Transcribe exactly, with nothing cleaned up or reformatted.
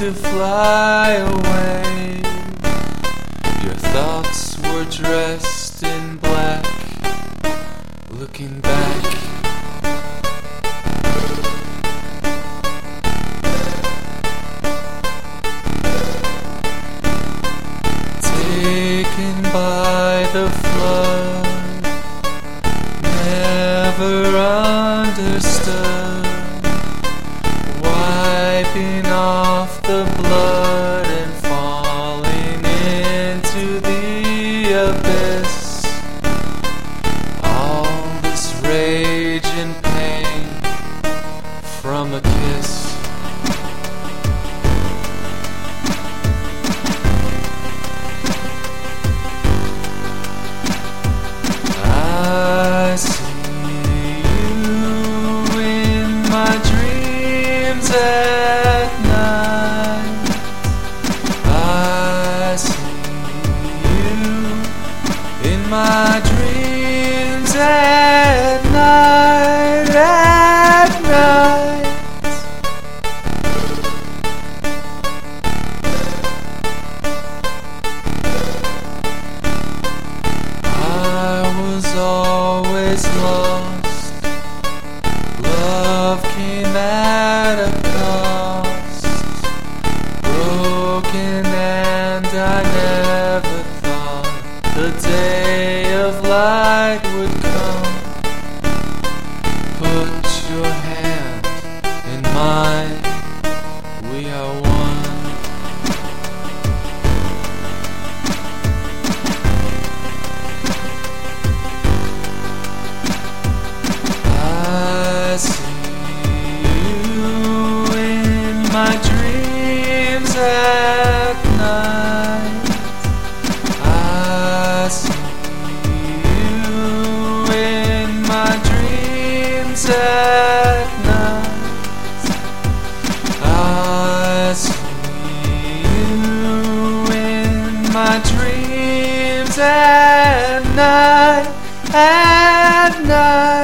to fly away. Your thoughts were dressed in black. Looking back, taken by the flood, never understood, wiping off the blood and falling into the abyss. All this rage and pain from a kiss. I see you in my dreams at night. I see you in my dreams at night, at night. I was always lost. Love came at a cost. Broken, and I never thought the day of light would come. Put your hand in mine. We are one. I see you in my dreams at night. I see you in my dreams at night. I see you in my dreams at night, at night.